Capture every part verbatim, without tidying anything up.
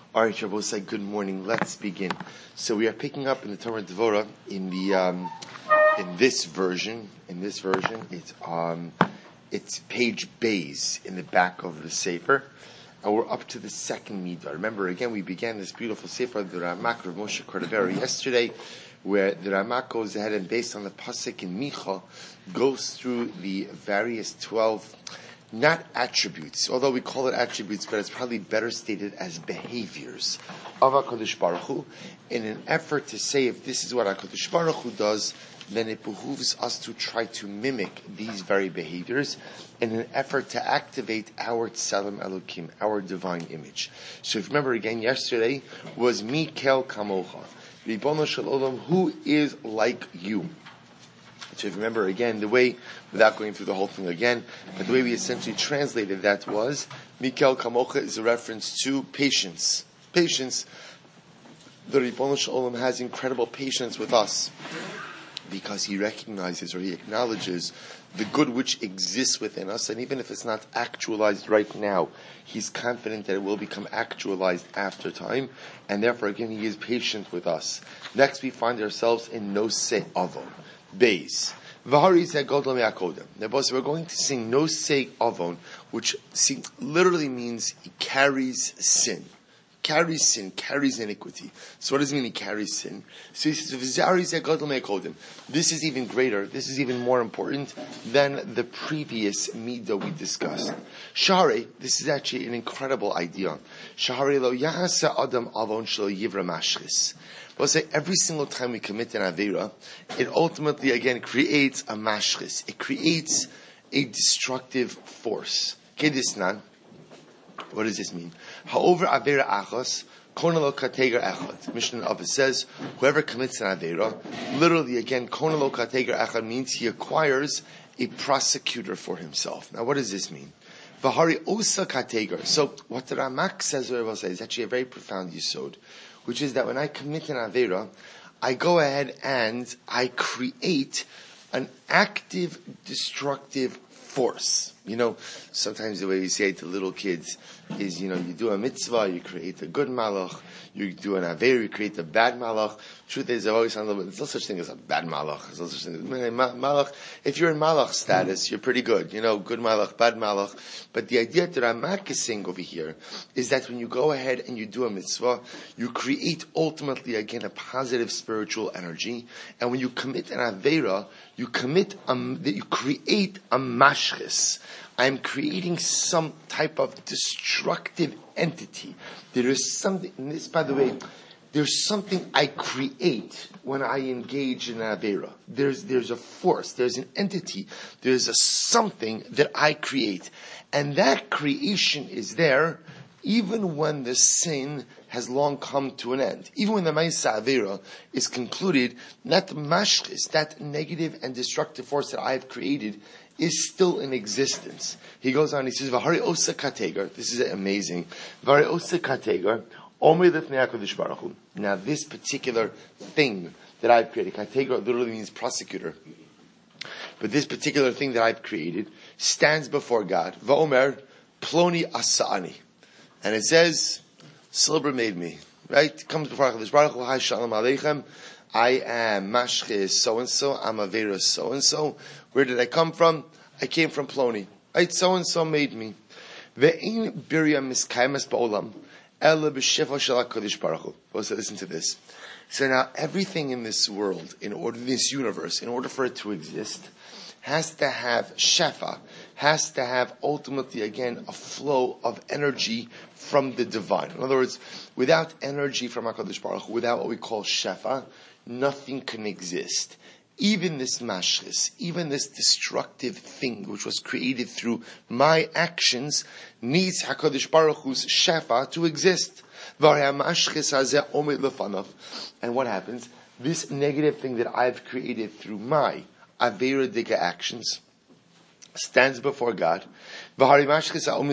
All right, Shabbos, say good morning. Let's begin. So we are picking up in the Torah Devorah in the um, in this version. In this version, it's um, it's page Bays in the back of the Sefer, and we're up to the second midah. Remember, again, we began this beautiful Sefer, the Ramak of Moshe Cordovero, yesterday, where the Ramak goes ahead and, based on the pasuk in Micha, goes through the various twelve. Not attributes, although we call it attributes, but it's probably better stated as behaviors of HaKadosh Baruch Hu, in an effort to say if this is what HaKadosh Baruch Hu does, then it behooves us to try to mimic these very behaviors in an effort to activate our Tselem Elokim, our divine image. So if you remember again, yesterday was Mikel Kamocha, Ribono Shel Olam, who is like you. So if you remember again, the way, without going through the whole thing again, but the way we essentially translated that was, Mikel Kamocha is a reference to patience. Patience. The Ribono Shel Olam has incredible patience with us because he recognizes or he acknowledges the good which exists within us, and even if it's not actualized right now, he's confident that it will become actualized after time, and therefore again he is patient with us. Next we find ourselves in Nosei Avon. Beis. Vahari said Godlam Yakodem. Now, boss, we're going to sing No Say Avon, which see, literally means he carries sin. Carries sin, carries iniquity. So what does it mean he carries sin? So he says, Vahari said Godlam Yakodem. This is even greater, this is even more important than the previous midah we discussed. Shahare, this is actually an incredible idea. Shahare lo yahasa adam avon shel yivra mashris. We'll say every single time we commit an Aveira, it ultimately again creates a mashchis. It creates a destructive force. Kedisnan. What does this mean? However, Aveira achos, konalo kateger echad. Mishnah of it says, whoever commits an Aveira, literally again, konalo kateger echad means he acquires a prosecutor for himself. Now what does this mean? Vahari osa kateger. So what the Ramak says, or I will say, is actually a very profound yisod, which is that when I commit an Aveira, I go ahead and I create an active, destructive force. You know, sometimes the way you say it to little kids is, you know, you do a mitzvah, you create a good malach, you do an Aveira, you create a bad malach. Truth is, I've always found there's no such thing as a bad malach. There's no such thing as malach. If you're in malach status, you're pretty good. You know, good malach, bad malach. But the idea that Ramak is saying over here is that when you go ahead and you do a mitzvah, you create ultimately, again, a positive spiritual energy. And when you commit an Aveira, you commit, a, you create a mashchis. I'm creating some type of destructive entity. There is something, and this, by the way, there's something I create when I engage in an Aveira. There's, there's a force, there's an entity, there's a something that I create. And that creation is there even when the sin has long come to an end. Even when the Ma'aseh Aveira is concluded, that mashchis, that negative and destructive force that I have created, is still in existence. He goes on, he says, V'hari osa kateger. This is amazing. V'hari osa kateger. Omer lifnei HaKadosh Baruch Hu. Now this particular thing that I've created, kateger literally means prosecutor. But this particular thing that I've created stands before God. V'omer ploni asa'ani. And it says, Silber made me. Right? It comes before HaKadosh Baruch Hu. Hi shalom aleichem. I am mashchis so-and-so. I'm Aveira so-and-so. Where did I come from? I came from Ploni. Right? So-and-so made me. Ve'in birya miskaimas ba'olam ela b'shefa shel HaKadosh Baruch Hu. Also, listen to this. So now, everything in this world, in order, this universe, in order for it to exist, has to have shefa, has to have ultimately, again, a flow of energy from the divine. In other words, without energy from HaKadosh Baruch Hu, without what we call shefa, nothing can exist. Even this mashchis, even this destructive thing which was created through my actions, needs HaKadosh Baruch Hu's shefa to exist. And what happens? This negative thing that I've created through my Aveira Dika actions stands before God. And now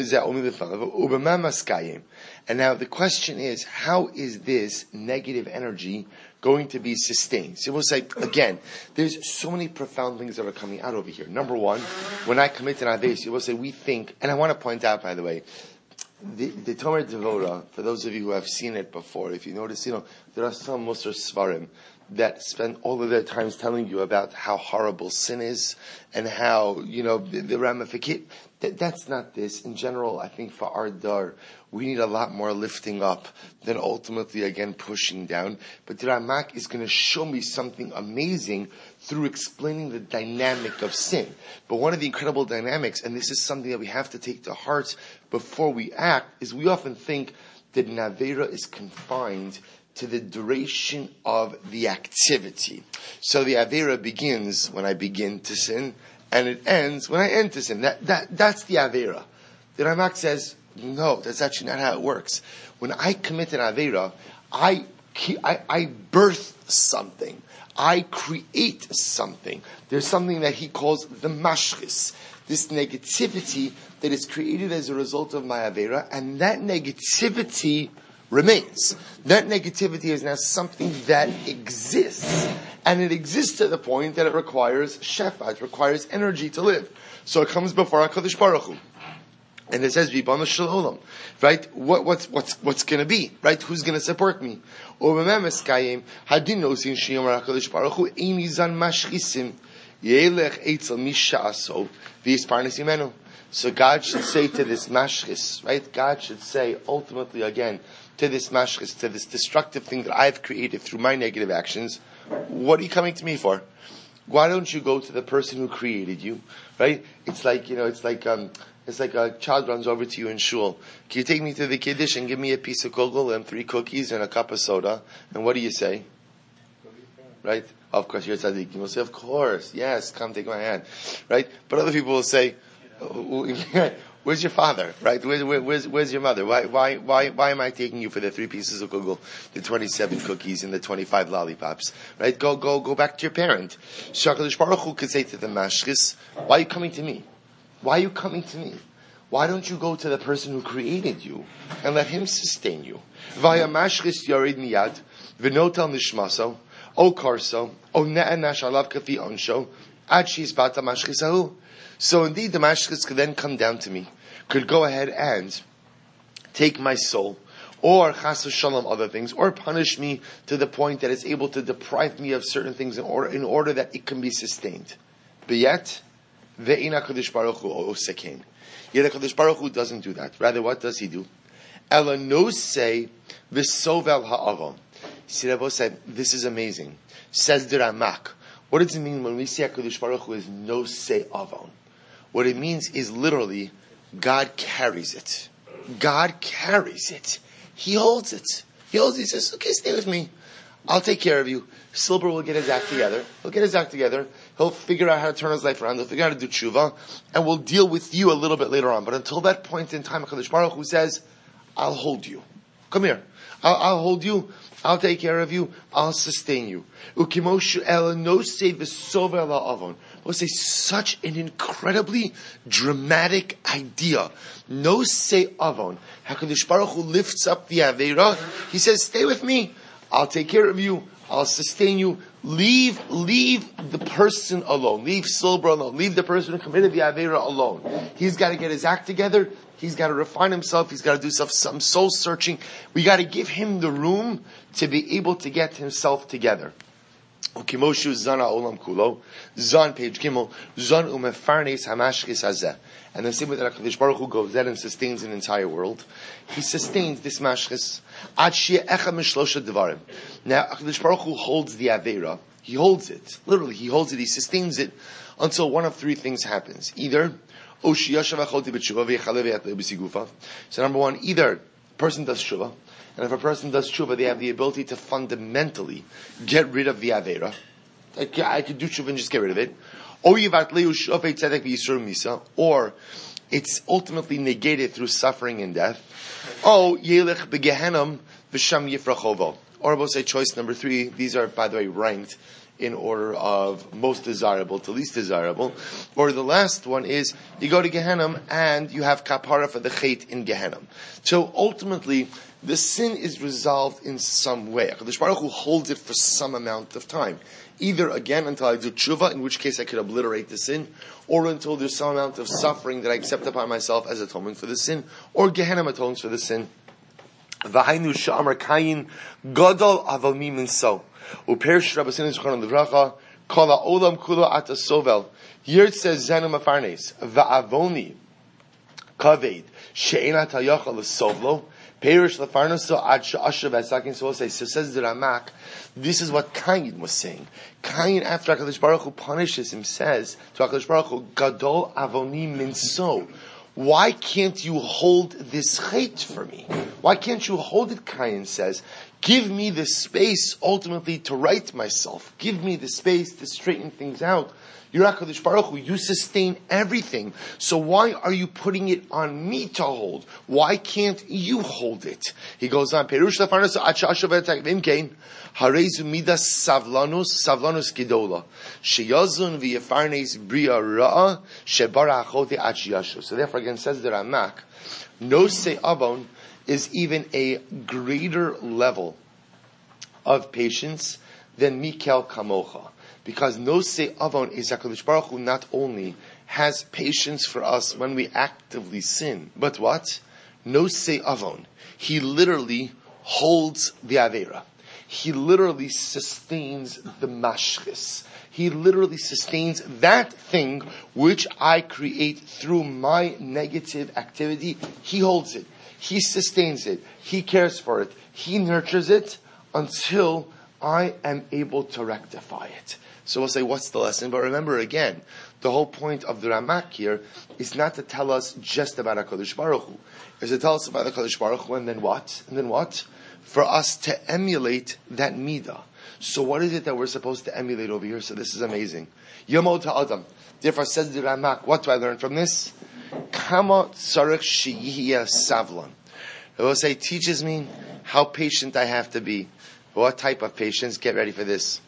the question is, how is this negative energy going to be sustained? So we'll say, again, there's so many profound things that are coming out over here. Number one, when I commit an Aveira, we'll say we think, and I want to point out, by the way, the, the Tomer Devora, for those of you who have seen it before, if you notice, you know, there are some Musar Svarim that spend all of their times telling you about how horrible sin is and how, you know, the, the ramification. That, that's not this. In general, I think for our dar, we need a lot more lifting up than ultimately, again, pushing down. But the Ramak is going to show me something amazing through explaining the dynamic of sin. But one of the incredible dynamics, and this is something that we have to take to heart before we act, is we often think that an Avera is confined to the duration of the activity. So the Avera begins when I begin to sin, and it ends when I end to sin. That, that, that's the Avera. The Ramak says, no, that's actually not how it works. When I commit an Avera, I, I, I birth something. I create something. There's something that he calls the mashchis, this negativity that is created as a result of my Avera, and that negativity remains. That negativity is now something that exists. And it exists to the point that it requires shefa, it requires energy to live. So it comes before HaKadosh Baruch Hu. And it says, Ribbono Shel Olam, right? What, what's, what's, what's gonna be, right? Who's gonna support me? So God should say to this mashchis, right? God should say, ultimately again, to this mashchis, to this destructive thing that I've created through my negative actions, what are you coming to me for? Why don't you go to the person who created you, right? It's like, you know, it's like, um, It's like a child runs over to you in shul. Can you take me to the kiddush and give me a piece of kugel and three cookies and a cup of soda? And what do you say? Right? Of course, you're tzaddik. You will say, of course, yes, come take my hand. Right? But other people will say, where's your father? Right? Where, where, where's, where's your mother? Why, why, why, why am I taking you for the three pieces of kugel, the twenty-seven cookies and the twenty-five lollipops? Right? Go, go, go back to your parent. HaKadosh Baruch Hu could say to the mashchis, why are you coming to me? Why are you coming to me? Why don't you go to the person who created you and let him sustain you? Vaya mashchis yarid miyad, v'notel nishmaso, o karso, o ne'anash alav kafi onsho, ad shizbata mashchisahu. So indeed the mashchis could then come down to me, could go ahead and take my soul, or chas v'shalom other things, or punish me to the point that it's able to deprive me of certain things in order, in order that it can be sustained. But yet, Ve'ina Kadosh Baruch Hu osekein. Yet HaKadosh Baruch Hu doesn't do that. Rather, what does he do? Ela nosei v'sovel ha'avon. See, Rabbi said, this is amazing. Says the Ramak. What does it mean when we say HaKadosh Baruch Hu is nosei avon? What it means is literally, God carries it. God carries it. He holds it. He holds it. He says, okay, stay with me. I'll take care of you. Silber will get his act together. He'll get his act together. He'll figure out how to turn his life around. He'll figure out how to do tshuva. And we'll deal with you a little bit later on. But until that point in time, HaKadosh Baruch Hu says, I'll hold you. Come here. I'll, I'll hold you. I'll take care of you. I'll sustain you. Ukimoshu el no say v'sover la'avon. We'll say such an incredibly dramatic idea. No say avon. HaKadosh Baruch Hu lifts up the Aveira. He says, stay with me. I'll take care of you. I'll sustain you. Leave, leave the person alone. Leave Silber alone. Leave the person who committed the Aveira alone. He's got to get his act together. He's got to refine himself. He's got to do some, some soul searching. We got to give him the room to be able to get himself together. Ukimoshu zana olam kulo. Zan, page gimel. Zan umefarnes hamashkis hazeh. And the same way that HaKadosh Baruch Hu goes that and sustains an entire world, he sustains this mashchis. Ad sheyeh echad mishlosha devarim. Now, HaKadosh Baruch Hu holds the Aveira. He holds it. Literally, he holds it. He sustains it until one of three things happens. Either, so number one, either a person does tshuva, and if a person does tshuva, they have the ability to fundamentally get rid of the Aveira. I could do tshuva and just get rid of it. Or it's ultimately negated through suffering and death. Or we'll say choice number three. These are, by the way, ranked in order of most desirable to least desirable. Or the last one is you go to Gehenna and you have kapara for the chait in Gehenna. So ultimately, the sin is resolved in some way. HaKadosh Baruch Hu holds it for some amount of time. Either, again, until I do tshuva, in which case I could obliterate the sin, or until there's some amount of suffering that I accept upon myself as atonement for the sin, or Gehenna atones for the sin. V'hainu sha'amar kayin gadol aval mi minso. Uperish Rabbeinu Zechron Livracha kol ha'olam kulo ata sovel. Here it says zenu mafarnes va'avoni kaved she'enat hayachal l'sovlo. Perish lefarnoso ad she'ashav esakin. So says the Ramak. This is what Cain was saying. Cain, after HaKadosh Baruch Hu punishes him, says to HaKadosh Baruch Hu, gadol avoni minso. Why can't you hold this chait for me? Why can't you hold it, Cain says? Give me the space, ultimately, to right myself. Give me the space to straighten things out. You're HaKadosh Baruch Hu, you sustain everything. So why are you putting it on me to hold? Why can't you hold it? He goes on, Perush lafarnas acha ashav v'imkein, harezu midas savlanus, savlanus gedola, sheyazun v'yefarnes bria ra'a, shebara achote achiyashu. So therefore, again, says the Ramak, no se avon is even a greater level of patience than Mikel Kamocha. Because no se avon is HaKadosh Baruch Hu not only has patience for us when we actively sin, but what? No se avon. He literally holds the Avera. He literally sustains the mashchis. He literally sustains that thing which I create through my negative activity. He holds it. He sustains it. He cares for it. He nurtures it until I am able to rectify it. So we'll say, what's the lesson? But remember again, the whole point of the Ramak here is not to tell us just about HaKadosh Baruch Hu. It's to tell us about HaKadosh Baruch Hu, and then what? And then what? For us to emulate that midah. So what is it that we're supposed to emulate over here? So this is amazing. Yomod ha'adam. Therefore says the Ramak, what do I learn from this? Kama tzarech sheyihya savlan. It will say, teaches me how patient I have to be. What type of patience? Get ready for this.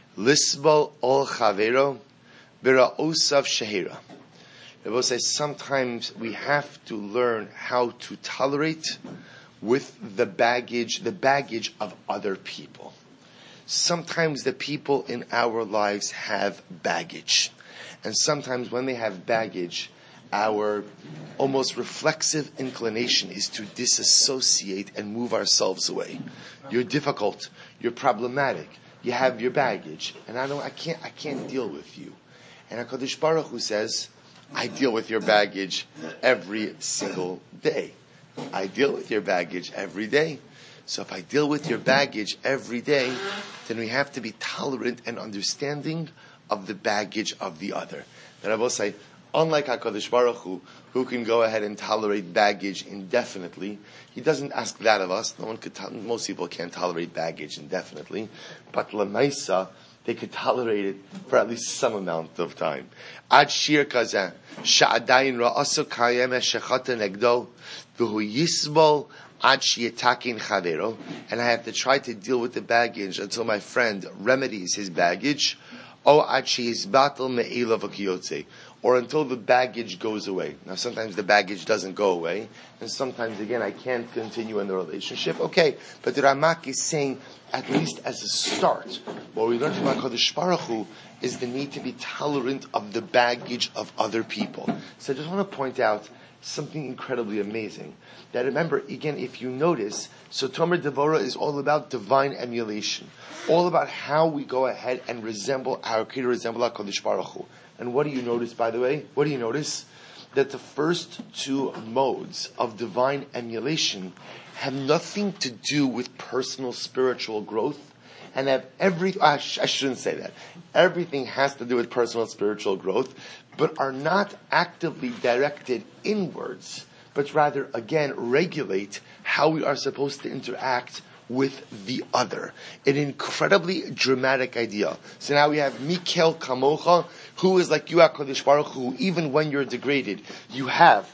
Lisbal ol chavero bira osav shehira. It will say sometimes we have to learn how to tolerate with the baggage, the baggage of other people. Sometimes the people in our lives have baggage. And sometimes when they have baggage, our almost reflexive inclination is to disassociate and move ourselves away. You're difficult. You're problematic. You have your baggage, and I don't. I can't. I can't deal with you. And HaKadosh Baruch Hu says, "I deal with your baggage every single day. I deal with your baggage every day. So if I deal with your baggage every day, then we have to be tolerant and understanding of the baggage of the other." And I will say, unlike HaKadosh Baruch Hu, who can go ahead and tolerate baggage indefinitely, he doesn't ask that of us. No one could. To- most people can't tolerate baggage indefinitely, but lemaisa, they could tolerate it for at least some amount of time. Ad shir kazeh sha'adayin ra'aso kayem shechata negdo v'hu yisbol ad sheyatakin chavero, and I have to try to deal with the baggage until my friend remedies his baggage. O ad sheyizbatel me'ila v'kiyotze, or until the baggage goes away. Now sometimes the baggage doesn't go away, and sometimes again I can't continue in the relationship. Okay, but the Ramak is saying, at least as a start, what we learn from HaKadosh Baruch Hu is the need to be tolerant of the baggage of other people. So I just want to point out something incredibly amazing. That remember, again, if you notice, so Tomer Devora is all about divine emulation. All about how we go ahead and resemble our Creator, resemble HaKadosh Baruch Hu. And what do you notice, by the way? What do you notice? That the first two modes of divine emulation have nothing to do with personal spiritual growth, and have every, I, sh- I shouldn't say that. Everything has to do with personal spiritual growth, but are not actively directed inwards, but rather, again, regulate how we are supposed to interact with the other. An incredibly dramatic idea. So now we have Mikel Kamocha, who is like you, HaKadosh Baruch Hu, even when you're degraded, you have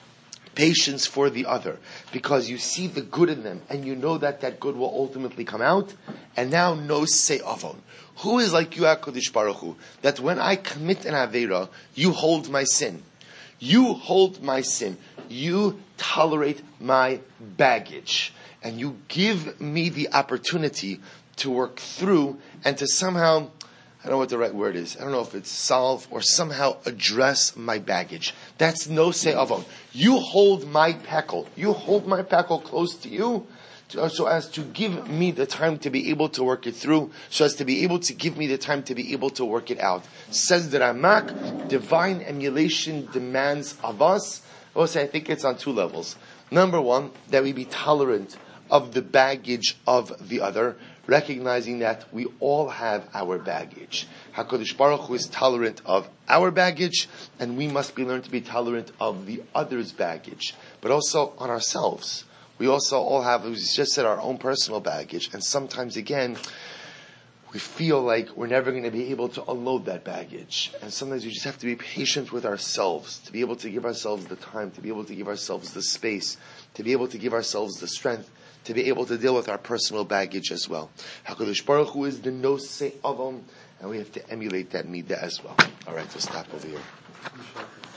patience for the other, because you see the good in them, and you know that that good will ultimately come out, and now no say avon. Who is like you, HaKadosh Baruch Hu, that when I commit an Aveira, you hold my sin. You hold my sin. You tolerate my baggage. And you give me the opportunity to work through and to somehow, I don't know what the right word is. I don't know if it's solve or somehow address my baggage. That's no say avon. You hold my peckle. You hold my peckle close to you, to, so as to give me the time to be able to work it through, so as to be able to give me the time to be able to work it out. Says the Ramak, divine emulation demands of us. I will say I think it's on two levels. Number one, that we be tolerant of the baggage of the other, recognizing that we all have our baggage. HaKadosh Baruch Hu is tolerant of our baggage, and we must be learned to be tolerant of the other's baggage, but also on ourselves. We also all have, as we just said, our own personal baggage, and sometimes again, we feel like we're never going to be able to unload that baggage. And sometimes we just have to be patient with ourselves, to be able to give ourselves the time, to be able to give ourselves the space, to be able to give ourselves the strength, to be able to deal with our personal baggage as well. HaKadosh Baruch Hu is the nosei avon, and we have to emulate that midah as well. All right, we'll stop over here.